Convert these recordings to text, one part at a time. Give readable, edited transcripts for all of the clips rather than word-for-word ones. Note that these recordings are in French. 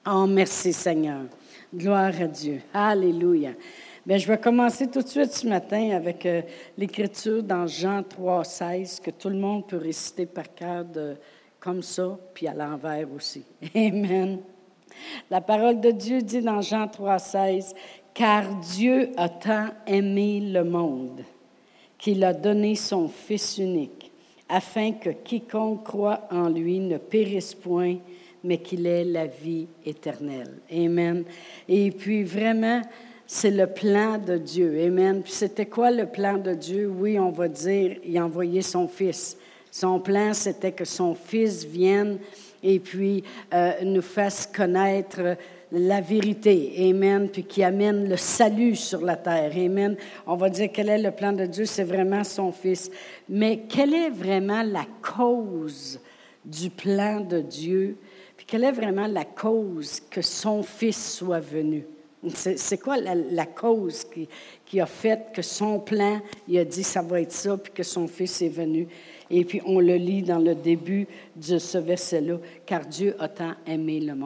Oh, merci Seigneur. Gloire à Dieu. Alléluia. Bien, je vais commencer tout de suite ce matin avec l'écriture dans Jean 3,16 que tout le monde peut réciter par cœur comme ça, puis à l'envers aussi. Amen. La parole de Dieu dit dans Jean 3,16 « Car Dieu a tant aimé le monde qu'il a donné son Fils unique, afin que quiconque croit en lui ne périsse point, mais qu'il ait la vie éternelle. » Amen. Et puis vraiment, c'est le plan de Dieu. Amen. Puis c'était quoi le plan de Dieu? Oui, on va dire, il a envoyé son Fils. Son plan, c'était que son Fils vienne et puis nous fasse connaître la vérité. Amen. Puis qui amène le salut sur la terre. Amen. On va dire quel est le plan de Dieu, c'est vraiment son Fils. Mais quelle est vraiment la cause du plan de Dieu? Puis quelle est vraiment la cause que son Fils soit venu? C'est quoi la cause qui a fait que son plan, il a dit ça va être ça, puis que son Fils est venu? Et puis on le lit dans le début de ce verset-là, « Car Dieu a tant aimé le monde. »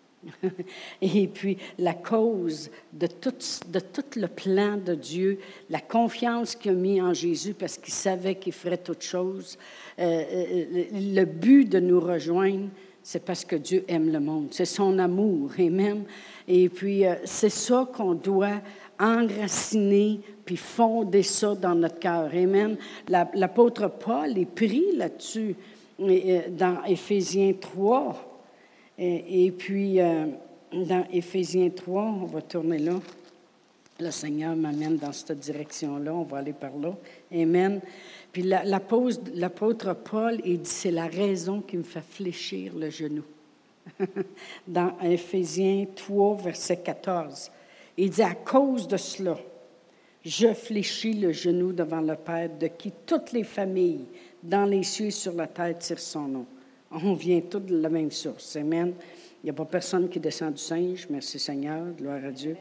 Et puis la cause de tout le plan de Dieu, la confiance qu'il a mis en Jésus parce qu'il savait qu'il ferait toutes choses, le but de nous rejoindre, c'est parce que Dieu aime le monde. C'est son amour. Amen. Et puis, c'est ça qu'on doit enraciner puis fonder ça dans notre cœur. Amen. L'apôtre Paul est pris là-dessus dans Éphésiens 3. Et puis, dans Éphésiens 3, on va tourner là. Le Seigneur m'amène dans cette direction-là. On va aller par là. Amen. Puis l'apôtre Paul, il dit, c'est la raison qui me fait fléchir le genou. Dans Éphésiens 3, verset 14, il dit, à cause de cela, je fléchis le genou devant le Père, de qui toutes les familles dans les cieux et sur la terre tirent son nom. On vient tous de la même source. Amen. Il n'y a pas personne qui descend du singe. Merci Seigneur. Gloire à Dieu.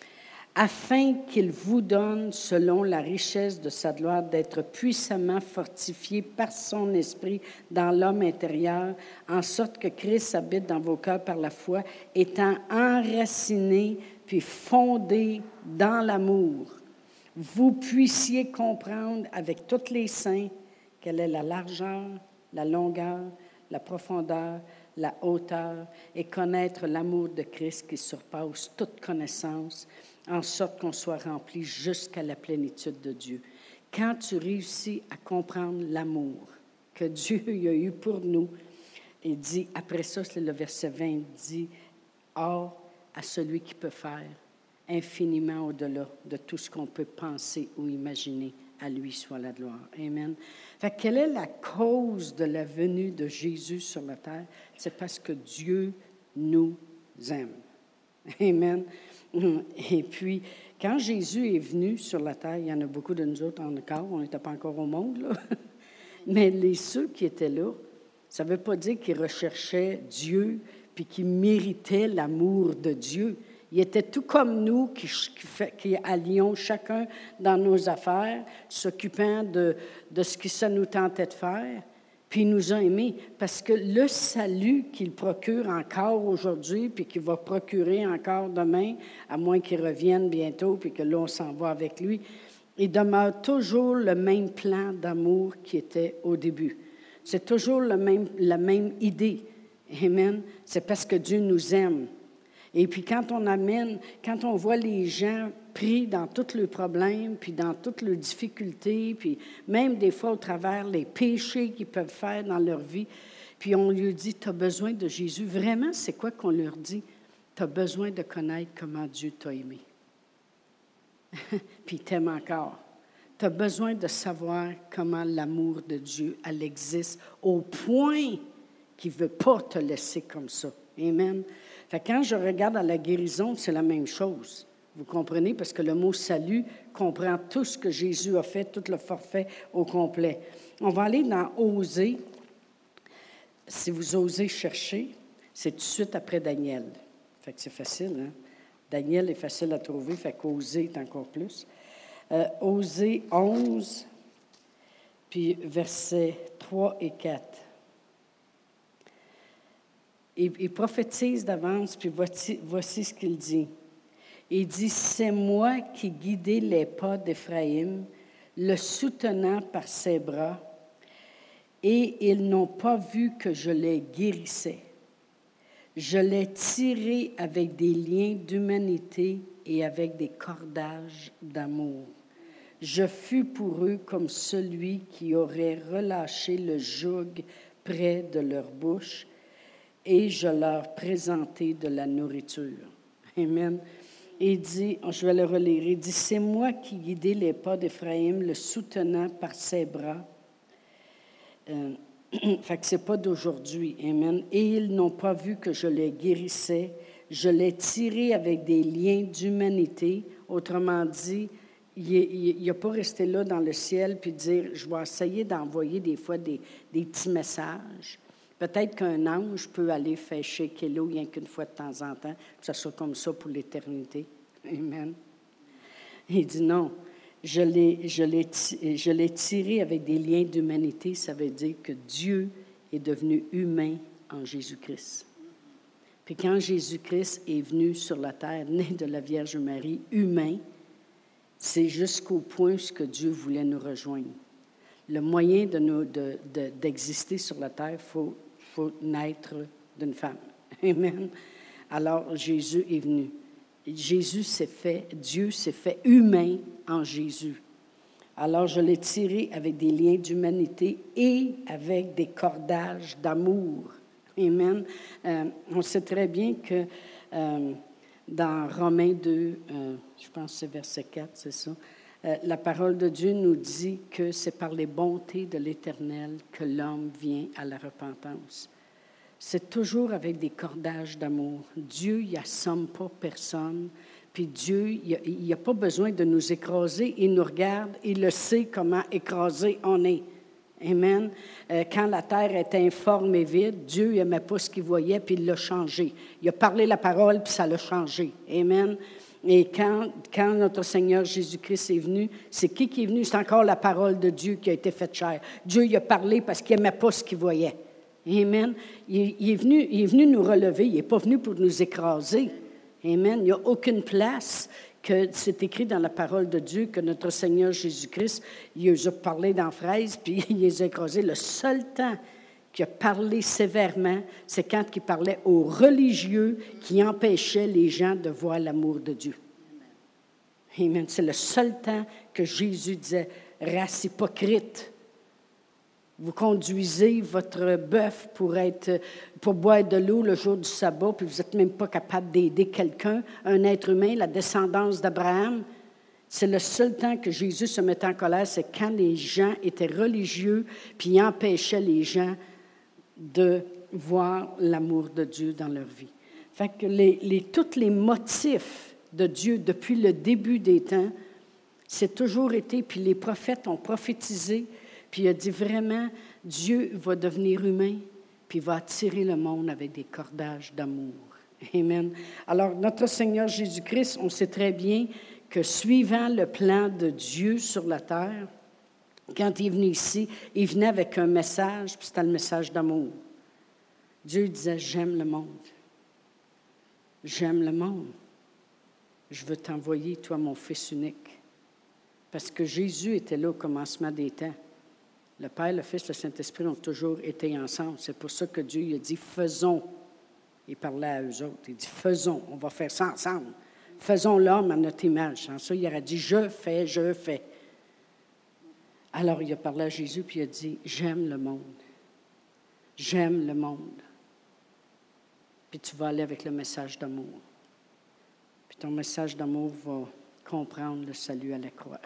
Afin qu'il vous donne, selon la richesse de sa gloire, d'être puissamment fortifié par son esprit dans l'homme intérieur, en sorte que Christ habite dans vos cœurs par la foi, étant enraciné puis fondé dans l'amour, vous puissiez comprendre avec tous les saints quelle est la largeur, la longueur, la profondeur, la hauteur, et connaître l'amour de Christ qui surpasse toute connaissance, en sorte qu'on soit rempli jusqu'à la plénitude de Dieu. Quand tu réussis à comprendre l'amour que Dieu a eu pour nous, il dit, après ça, c'est le verset 20, il dit, « Or, à celui qui peut faire infiniment au-delà de tout ce qu'on peut penser ou imaginer, à lui soit la gloire. » Amen. Fait que quelle est la cause de la venue de Jésus sur la terre? C'est parce que Dieu nous aime. Amen. Et puis, quand Jésus est venu sur la terre, il y en a beaucoup de nous autres encore, on n'était pas encore au monde, là. Mais ceux qui étaient là, ça ne veut pas dire qu'ils recherchaient Dieu puis qu'ils méritaient l'amour de Dieu. Ils étaient tout comme nous qui allions chacun dans nos affaires, s'occupant de ce que ça nous tentait de faire. Puis il nous a aimés parce que le salut qu'il procure encore aujourd'hui, puis qu'il va procurer encore demain, à moins qu'il revienne bientôt, puis que là, on s'en va avec lui, il demeure toujours le même plan d'amour qui était au début. C'est toujours la même idée. Amen. C'est parce que Dieu nous aime. Et puis quand on voit les gens pris dans tous leurs problèmes, puis dans toutes leurs difficultés, puis même des fois au travers les péchés qu'ils peuvent faire dans leur vie, puis on lui dit, tu as besoin de Jésus. Vraiment, c'est quoi qu'on leur dit? Tu as besoin de connaître comment Dieu t'a aimé. Puis il t'aime encore. Tu as besoin de savoir comment l'amour de Dieu, elle existe au point qu'il ne veut pas te laisser comme ça. Amen. Fait que quand je regarde à la guérison, c'est la même chose. Vous comprenez? Parce que le mot « salut » comprend tout ce que Jésus a fait, tout le forfait au complet. On va aller dans « Osée ». Si vous osez chercher, c'est tout de suite après Daniel. Fait que c'est facile, hein? Daniel est facile à trouver, fait qu'Osée est encore plus. Osée 11, puis versets 3 et 4. il prophétise d'avance, puis voici ce qu'il dit. Il dit, « C'est moi qui guidais les pas d'Éphraïm, le soutenant par ses bras, et ils n'ont pas vu que je les guérissais. Je les tirais avec des liens d'humanité et avec des cordages d'amour. Je fus pour eux comme celui qui aurait relâché le joug près de leur bouche, et je leur présentai de la nourriture. » Amen. Et il dit, je vais le relire, il dit, « C'est moi qui guidais les pas d'Éphraïm, le soutenant par ses bras. » Fait que ce n'est pas d'aujourd'hui. Amen. « Et ils n'ont pas vu que je les guérissais. Je les tirais avec des liens d'humanité. » Autrement dit, il n'a pas resté là dans le ciel puis dire, je vais essayer d'envoyer des fois des petits messages. Peut-être qu'un ange peut aller faire shaker l'eau rien qu'une fois de temps en temps, que ce soit comme ça pour l'éternité. Amen. Il dit non, je l'ai tiré avec des liens d'humanité. Ça veut dire que Dieu est devenu humain en Jésus-Christ. Puis quand Jésus-Christ est venu sur la terre, né de la Vierge Marie, humain, c'est jusqu'au point où Dieu voulait nous rejoindre. Le moyen d'exister sur la terre, il faut naître d'une femme. Amen. Alors, Jésus est venu. Dieu s'est fait humain en Jésus. Alors, je l'ai tiré avec des liens d'humanité et avec des cordages d'amour. Amen. On sait très bien que dans Romains 2, je pense que c'est verset 4, c'est ça, la parole de Dieu nous dit que c'est par les bontés de l'Éternel que l'homme vient à la repentance. C'est toujours avec des cordages d'amour. Dieu, il n'assomme pas personne. Puis Dieu, il n'a pas besoin de nous écraser. Il nous regarde, il le sait comment écrasé on est. Amen. Quand la terre était informe et vide, Dieu n'aimait pas ce qu'il voyait, puis il l'a changé. Il a parlé la parole, puis ça l'a changé. Amen. Et quand notre Seigneur Jésus-Christ est venu, c'est qui est venu? C'est encore la parole de Dieu qui a été faite chair. Dieu il a parlé parce qu'il n'aimait pas ce qu'il voyait. Amen. Il est venu nous relever. Il n'est pas venu pour nous écraser. Amen. Il n'y a aucune place que c'est écrit dans la parole de Dieu que notre Seigneur Jésus-Christ, il les a parlé dans fraise, puis il les a écrasés. Le seul temps qu'il a parlé sévèrement, c'est quand il parlait aux religieux qui empêchaient les gens de voir l'amour de Dieu. Amen. C'est le seul temps que Jésus disait, « Race hypocrite, vous conduisez votre bœuf pour boire de l'eau le jour du sabbat, puis vous n'êtes même pas capable d'aider quelqu'un, un être humain, la descendance d'Abraham. » C'est le seul temps que Jésus se mettait en colère, c'est quand les gens étaient religieux, puis ils empêchaient les gens de voir l'amour de Dieu dans leur vie. Fait que tous les motifs de Dieu depuis le début des temps, c'est toujours été, puis les prophètes ont prophétisé, puis il a dit vraiment, Dieu va devenir humain, puis il va attirer le monde avec des cordages d'amour. Amen. Alors, notre Seigneur Jésus-Christ, on sait très bien que suivant le plan de Dieu sur la terre, quand il est venu ici, il venait avec un message, puis c'était le message d'amour. Dieu disait, « J'aime le monde. J'aime le monde. Je veux t'envoyer, toi, mon Fils unique. » Parce que Jésus était là au commencement des temps. Le Père, le Fils, le Saint-Esprit ont toujours été ensemble. C'est pour ça que Dieu il a dit, « Faisons. » Il parlait à eux autres. Il dit, « Faisons. On va faire ça ensemble. Faisons l'homme à notre image. » Sans ça, il aurait dit, « Je fais, je fais. » Alors, il a parlé à Jésus, puis il a dit, « J'aime le monde. J'aime le monde. » Puis tu vas aller avec le message d'amour. Puis ton message d'amour va comprendre le salut à la croix.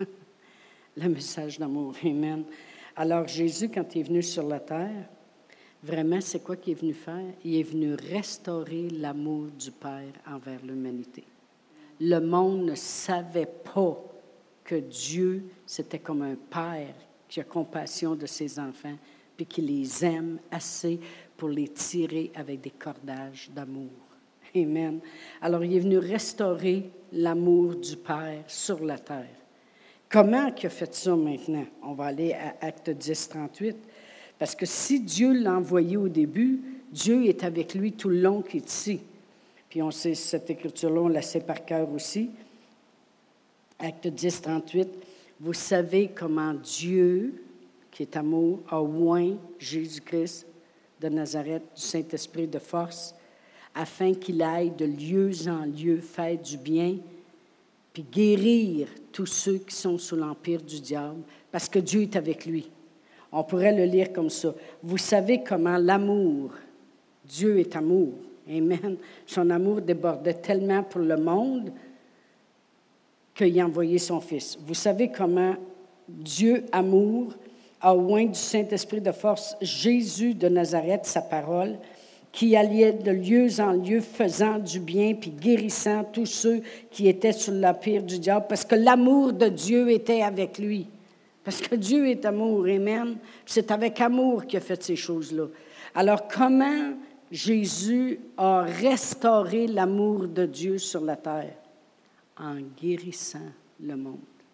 Le message d'amour. Amen. Alors, Jésus, quand il est venu sur la terre, vraiment, c'est quoi qu'il est venu faire? Il est venu restaurer l'amour du Père envers l'humanité. Le monde ne savait pas que Dieu, c'était comme un père qui a compassion de ses enfants, puis qui les aime assez pour les tirer avec des cordages d'amour. Amen. Alors, il est venu restaurer l'amour du Père sur la terre. Comment il a fait ça maintenant? On va aller à Acte 10, 38. Parce que si Dieu l'a envoyé au début, Dieu est avec lui tout le long qu'il est ici. Puis on sait, cette écriture-là, on la sait par cœur aussi. Acte 10, 38. Vous savez comment Dieu, qui est amour, a oint Jésus-Christ de Nazareth, du Saint-Esprit de force, afin qu'il aille de lieu en lieu faire du bien, puis guérir tous ceux qui sont sous l'empire du diable, parce que Dieu est avec lui. On pourrait le lire comme ça. Vous savez comment l'amour, Dieu est amour, amen. Son amour débordait tellement pour le monde qu'il a envoyé son Fils. Vous savez comment Dieu, amour, a oint du Saint-Esprit de force Jésus de Nazareth, sa parole, qui allait de lieu en lieu faisant du bien puis guérissant tous ceux qui étaient sous l'empire du diable, parce que l'amour de Dieu était avec lui. Parce que Dieu est amour, amen. C'est avec amour qu'il a fait ces choses-là. Alors, comment Jésus a restauré l'amour de Dieu sur la terre? En guérissant le monde.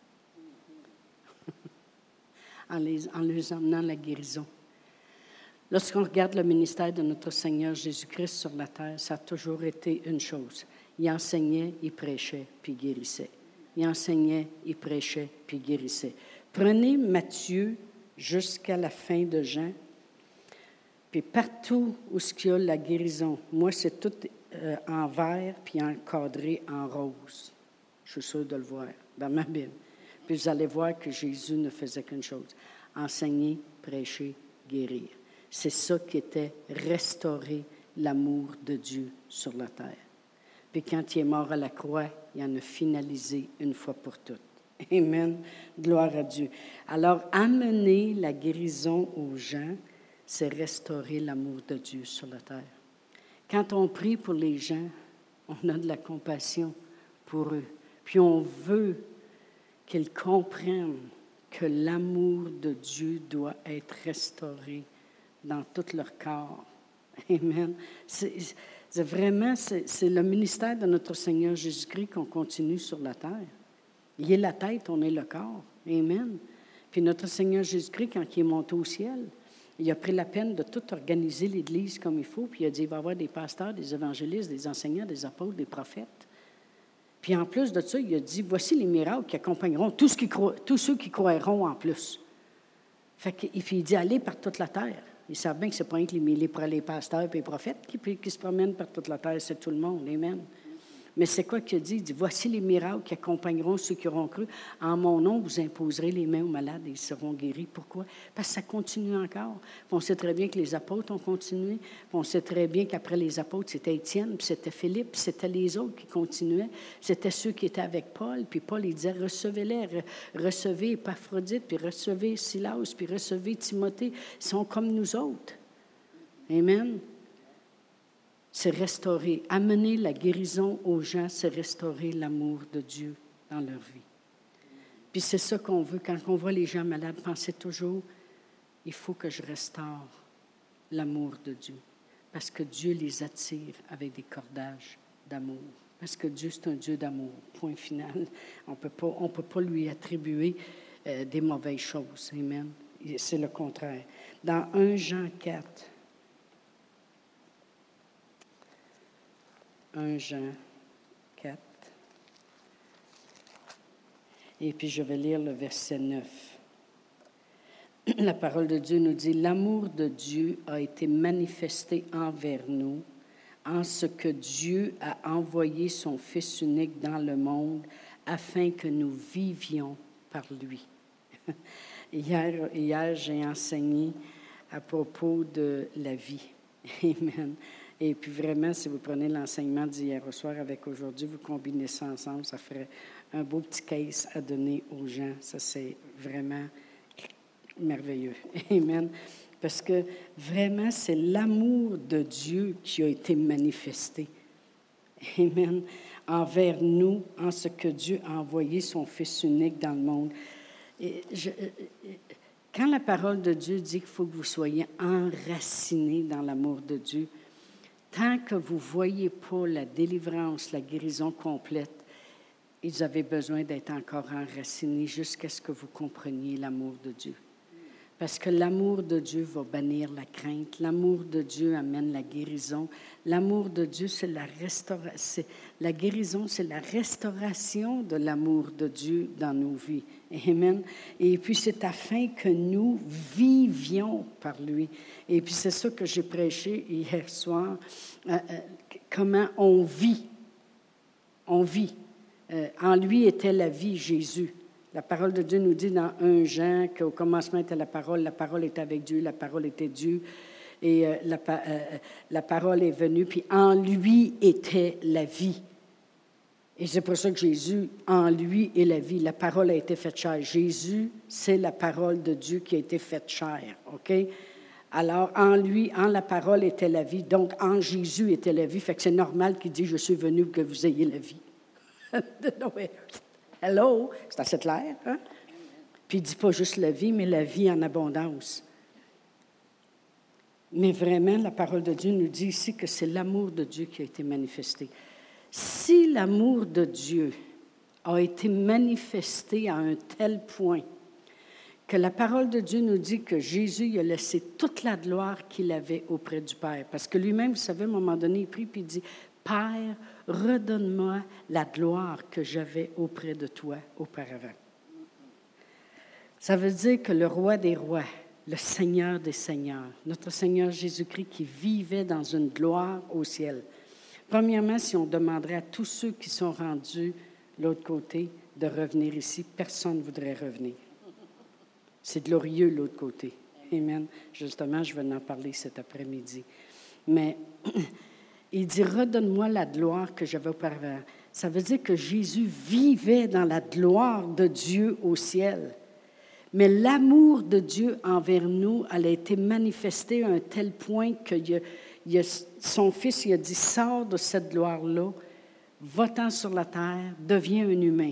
en les emmenant la guérison. Lorsqu'on regarde le ministère de notre Seigneur Jésus-Christ sur la terre, ça a toujours été une chose. Il enseignait, il prêchait, puis il guérissait. Il enseignait, il prêchait, puis il guérissait. Prenez Matthieu jusqu'à la fin de Jean, puis partout où il y a la guérison, moi, c'est tout en vert, puis encadré en rose. Je suis sûre de le voir dans ma Bible. Puis vous allez voir que Jésus ne faisait qu'une chose, enseigner, prêcher, guérir. C'est ça qui était restaurer l'amour de Dieu sur la terre. Puis quand il est mort à la croix, il en a finalisé une fois pour toutes. Amen. Gloire à Dieu. Alors, amener la guérison aux gens, c'est restaurer l'amour de Dieu sur la terre. Quand on prie pour les gens, on a de la compassion pour eux. Puis on veut qu'ils comprennent que l'amour de Dieu doit être restauré dans tout leur corps. Amen. C'est le ministère de notre Seigneur Jésus-Christ qu'on continue sur la terre. Il est la tête, on est le corps. Amen. Puis notre Seigneur Jésus-Christ, quand il est monté au ciel, il a pris la peine de tout organiser l'Église comme il faut, puis il a dit, il va y avoir des pasteurs, des évangélistes, des enseignants, des apôtres, des prophètes. Puis en plus de ça, il a dit, voici les miracles qui accompagneront tous ceux qui croiront en plus. Fait qu'il dit, allez par toute la terre. Ils savent bien que ce n'est pas rien que les pasteurs et les prophètes qui se promènent par toute la terre, c'est tout le monde. Amen. Mais c'est quoi qu'il a dit? Il dit, voici les miracles qui accompagneront ceux qui auront cru. En mon nom, vous imposerez les mains aux malades et ils seront guéris. Pourquoi? Parce que ça continue encore. Puis on sait très bien que les apôtres ont continué. Puis on sait très bien qu'après les apôtres, c'était Étienne, puis c'était Philippe, puis c'était les autres qui continuaient. C'était ceux qui étaient avec Paul. Puis Paul, il disait, recevez-les, recevez Épaphrodite, puis recevez Silas, puis recevez Timothée. Ils sont comme nous autres. Amen. C'est restaurer, amener la guérison aux gens, c'est restaurer l'amour de Dieu dans leur vie. Puis c'est ça qu'on veut. Quand on voit les gens malades, pensez toujours, il faut que je restaure l'amour de Dieu. Parce que Dieu les attire avec des cordages d'amour. Parce que Dieu, c'est un Dieu d'amour. Point final. On ne peut pas lui attribuer des mauvaises choses. Amen. C'est le contraire. Dans 1 Jean 4, 1 Jean 4. Et puis je vais lire le verset 9. La parole de Dieu nous dit, « L'amour de Dieu a été manifesté envers nous, en ce que Dieu a envoyé son Fils unique dans le monde, afin que nous vivions par lui. » Hier, j'ai enseigné à propos de la vie. Amen. Et puis vraiment, si vous prenez l'enseignement d'hier au soir avec aujourd'hui, vous combinez ça ensemble, ça ferait un beau petit case à donner aux gens. Ça, c'est vraiment merveilleux. Amen. Parce que vraiment, c'est l'amour de Dieu qui a été manifesté. Amen. Envers nous, en ce que Dieu a envoyé son Fils unique dans le monde. Quand la parole de Dieu dit qu'il faut que vous soyez enracinés dans l'amour de Dieu, tant que vous ne voyez pas la délivrance, la guérison complète, ils avaient besoin d'être encore enracinés jusqu'à ce que vous compreniez l'amour de Dieu. Parce que l'amour de Dieu va bannir la crainte. L'amour de Dieu amène la guérison. L'amour de Dieu, c'est la restauration. La guérison, c'est la restauration de l'amour de Dieu dans nos vies. Amen. Et puis, c'est afin que nous vivions par lui. Et puis, c'est ça que j'ai prêché hier soir. Comment on vit. On vit. En lui était la vie, Jésus. La parole de Dieu nous dit dans 1 Jean qu'au commencement était la parole était avec Dieu, la parole était Dieu, et la parole est venue, puis en lui était la vie. Et c'est pour ça que Jésus, en lui est la vie. La parole a été faite chair. Jésus, c'est la parole de Dieu qui a été faite chair, OK? Alors, en lui, en la parole était la vie, donc en Jésus était la vie, fait que c'est normal qu'il dit « Je suis venu pour que vous ayez la vie ». Hello, c'est assez clair, hein? Puis il ne dit pas juste la vie, mais la vie en abondance. Mais vraiment, la parole de Dieu nous dit ici que c'est l'amour de Dieu qui a été manifesté. Si l'amour de Dieu a été manifesté à un tel point que la parole de Dieu nous dit que Jésus il a laissé toute la gloire qu'il avait auprès du Père. Parce que lui-même, vous savez, à un moment donné, il prie puis il dit « Père, redonne-moi la gloire que j'avais auprès de toi auparavant. » Ça veut dire que le roi des rois, le Seigneur des seigneurs, notre Seigneur Jésus-Christ qui vivait dans une gloire au ciel. Premièrement, si on demanderait à tous ceux qui sont rendus de l'autre côté de revenir ici, personne ne voudrait revenir. C'est glorieux de l'autre côté. Amen. Justement, je vais en parler cet après-midi. Mais il dit, redonne-moi la gloire que j'avais auparavant. Ça veut dire que Jésus vivait dans la gloire de Dieu au ciel. Mais l'amour de Dieu envers nous, elle a été manifesté à un tel point que son Fils il a dit, sors de cette gloire-là, va-t'en sur la terre, deviens un humain.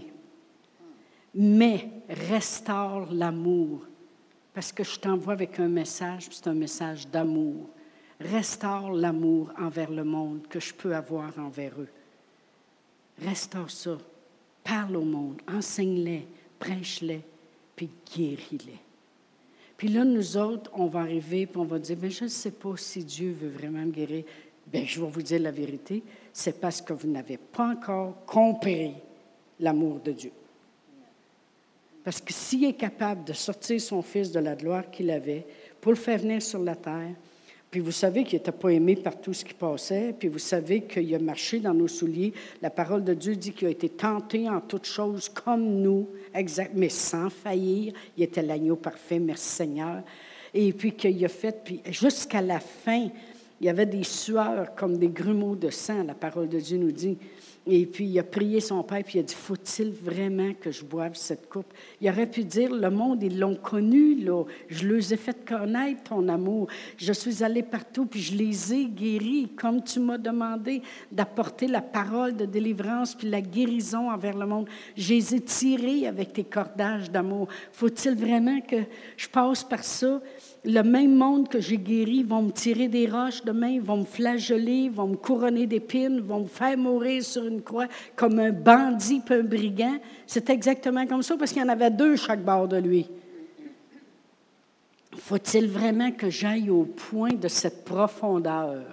Mais restaure l'amour, parce que je t'envoie avec un message, c'est un message d'amour. Restaure l'amour envers le monde que je peux avoir envers eux. Restaure ça. Parle au monde, enseigne-les, prêche-les, puis guéris-les. Puis là, nous autres, on va arriver, puis on va dire, bien, je ne sais pas si Dieu veut vraiment me guérir. Bien, je vais vous dire la vérité, c'est parce que vous n'avez pas encore compris l'amour de Dieu. Parce que s'il est capable de sortir son Fils de la gloire qu'il avait pour le faire venir sur la terre, puis vous savez qu'il n'était pas aimé par tout ce qui passait, puis vous savez qu'il a marché dans nos souliers. La parole de Dieu dit qu'il a été tenté en toutes choses comme nous, exact, mais sans faillir. Il était l'agneau parfait, merci Seigneur. Et puis qu'il a fait, puis jusqu'à la fin, il y avait des sueurs comme des grumeaux de sang, la parole de Dieu nous dit. Et puis, il a prié son Père, puis il a dit, faut-il vraiment que je boive cette coupe? Il aurait pu dire, le monde, ils l'ont connu, là. Je leur ai fait connaître ton amour. Je suis allé partout, puis je les ai guéris, comme tu m'as demandé d'apporter la parole de délivrance, puis la guérison envers le monde. Je les ai tirés avec tes cordages d'amour. Faut-il vraiment que je passe par ça? Le même monde que j'ai guéri vont me tirer des roches demain, vont me flageller, vont me couronner d'épines, vont me faire mourir sur une croix comme un bandit puis un brigand. C'est exactement comme ça, parce qu'il y en avait 2 chaque bord de lui. Faut-il vraiment que j'aille au point de cette profondeur?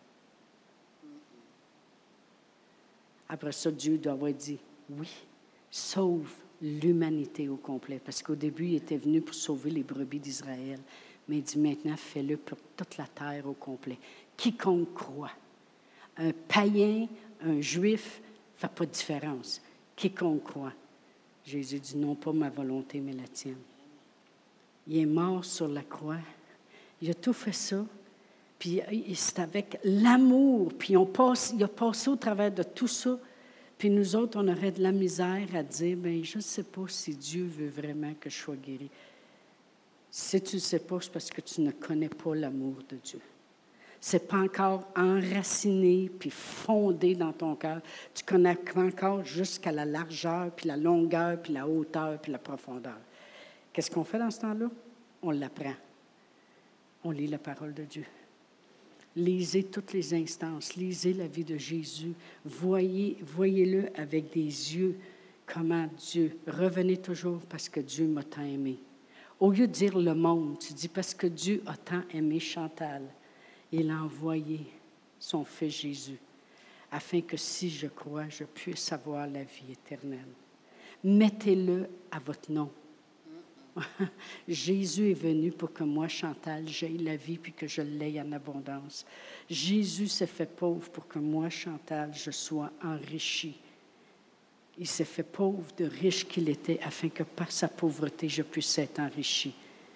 Après ça, Dieu doit avoir dit, oui, sauve l'humanité au complet, parce qu'au début, il était venu pour sauver les brebis d'Israël. Mais il dit maintenant, fais-le pour toute la terre au complet. Quiconque croit. Un païen, un juif, ne fait pas de différence. Quiconque croit. Jésus dit, non pas ma volonté, mais la tienne. Il est mort sur la croix. Il a tout fait ça. Puis c'est avec l'amour. Puis il a passé au travers de tout ça. Puis nous autres, on aurait de la misère à dire, bien, je ne sais pas si Dieu veut vraiment que je sois guéri. Si tu ne sais pas, c'est parce que tu ne connais pas l'amour de Dieu. Ce n'est pas encore enraciné puis fondé dans ton cœur. Tu connais encore jusqu'à la largeur, puis la longueur, puis la hauteur, puis la profondeur. Qu'est-ce qu'on fait dans ce temps-là? On l'apprend. On lit la parole de Dieu. Lisez toutes les instances. Lisez la vie de Jésus. Voyez-le avec des yeux. Comment Dieu. Revenez toujours parce que Dieu m'a tant aimé. Au lieu de dire le monde, tu dis parce que Dieu a tant aimé Chantal, il a envoyé son Fils Jésus, afin que si je crois, je puisse avoir la vie éternelle. Mettez-le à votre nom. Jésus est venu pour que moi, Chantal, j'aie la vie puis que je l'aie en abondance. Jésus s'est fait pauvre pour que moi, Chantal, je sois enrichi. Il s'est fait pauvre de riche qu'il était afin que par sa pauvreté, je puisse être enrichi.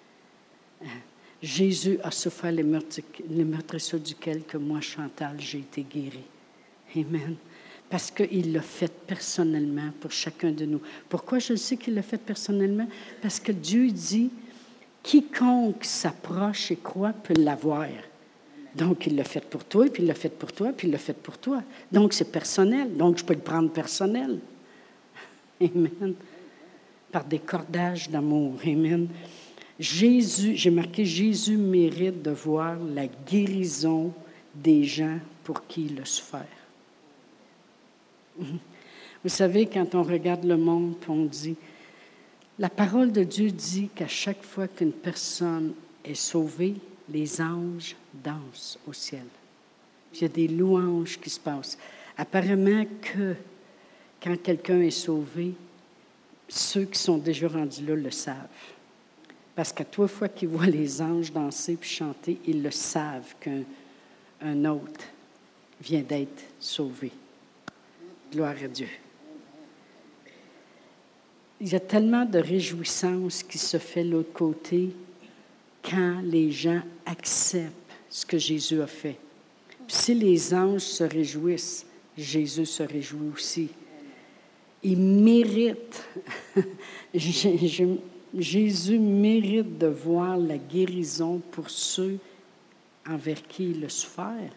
Jésus a souffert les meurtrissures duquel que moi, Chantal, j'ai été guérie. Amen. Parce qu'il l'a fait personnellement pour chacun de nous. Pourquoi je sais qu'il l'a fait personnellement? Parce que Dieu dit, quiconque s'approche et croit peut l'avoir. Donc, il l'a fait pour toi, puis il l'a fait pour toi, puis il l'a fait pour toi. Donc, c'est personnel. Donc, je peux le prendre personnel. Amen. Par des cordages d'amour. Amen. Jésus, j'ai marqué, Jésus mérite de voir la guérison des gens pour qui il a souffert. Vous savez, quand on regarde le monde, on dit, la parole de Dieu dit qu'à chaque fois qu'une personne est sauvée, les anges dansent au ciel. Puis il y a des louanges qui se passent. Apparemment que quand quelqu'un est sauvé, ceux qui sont déjà rendus là le savent. Parce qu'à trois fois qu'ils voient les anges danser puis chanter, ils le savent qu'un autre vient d'être sauvé. Gloire à Dieu. Il y a tellement de réjouissance qui se fait de l'autre côté quand les gens acceptent ce que Jésus a fait. Puis si les anges se réjouissent, Jésus se réjouit aussi. Il mérite, Jésus mérite de voir la guérison pour ceux envers qui il a souffert.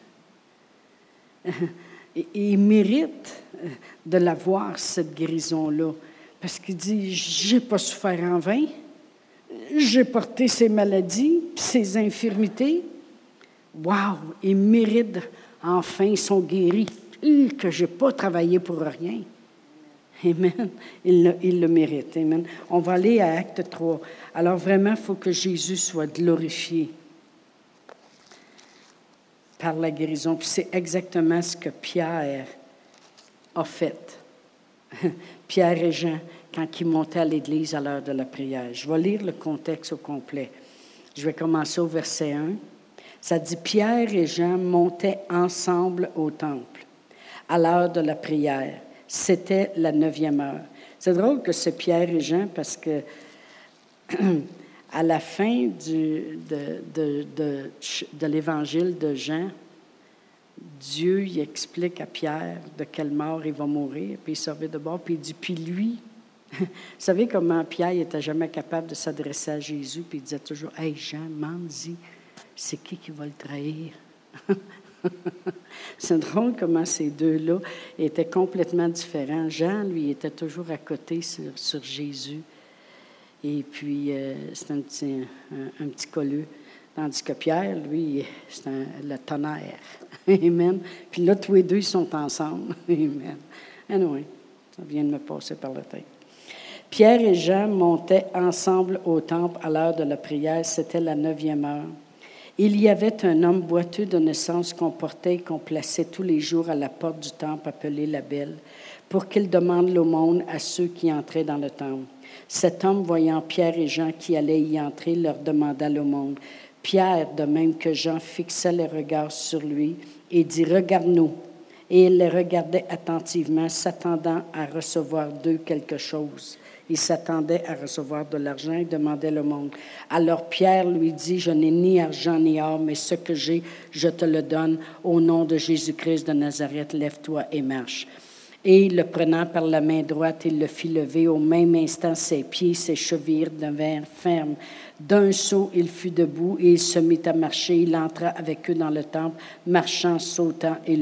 Et il mérite de la voir, cette guérison-là. Parce qu'il dit, je n'ai pas souffert en vain. J'ai porté ses maladies, ses infirmités. Wow! Il mérite, enfin, ils sont guéris. Que je n'ai pas travaillé pour rien. Amen. Il le mérite. Amen. On va aller à Acte 3. Alors vraiment, il faut que Jésus soit glorifié par la guérison. Puis c'est exactement ce que Pierre a fait. Pierre et Jean, quand ils montaient à l'église à l'heure de la prière. Je vais lire le contexte au complet. Je vais commencer au verset 1. Ça dit, Pierre et Jean montaient ensemble au temple à l'heure de la prière. C'était la 9e heure. C'est drôle que c'est Pierre et Jean parce que à la fin de l'évangile de Jean, Dieu il explique à Pierre de quelle mort il va mourir, puis il se revient de bord, puis il dit, puis lui, vous savez comment Pierre n'était jamais capable de s'adresser à Jésus, puis il disait toujours, « Hey Jean, demande-y, c'est qui va le trahir? » C'est drôle comment ces deux-là étaient complètement différents. Jean, lui, était toujours à côté sur Jésus. Et puis, c'est un petit colleux. Tandis que Pierre, lui, c'est le tonnerre. Amen. Puis là, tous les deux, ils sont ensemble. Amen. Anyway, ça vient de me passer par la tête. Pierre et Jean montaient ensemble au temple à l'heure de la prière. C'était la 9e heure. Il y avait un homme boiteux de naissance qu'on portait et qu'on plaçait tous les jours à la porte du temple appelée la Belle, pour qu'il demande l'aumône à ceux qui entraient dans le temple. Cet homme, voyant Pierre et Jean qui allaient y entrer, leur demanda l'aumône. Pierre, de même que Jean, fixa les regards sur lui et dit, « Regarde-nous. » Et il les regardait attentivement, s'attendant à recevoir d'eux quelque chose. Il s'attendait à recevoir de l'argent et demandait l'aumône. Alors Pierre lui dit, « Je n'ai ni argent ni or, mais ce que j'ai, je te le donne. Au nom de Jésus-Christ de Nazareth, lève-toi et marche. » Et le prenant par la main droite, il le fit lever. Au même instant, ses pieds, ses chevilles devinrent fermes. D'un saut, il fut debout et il se mit à marcher. Il entra avec eux dans le temple, marchant, sautant et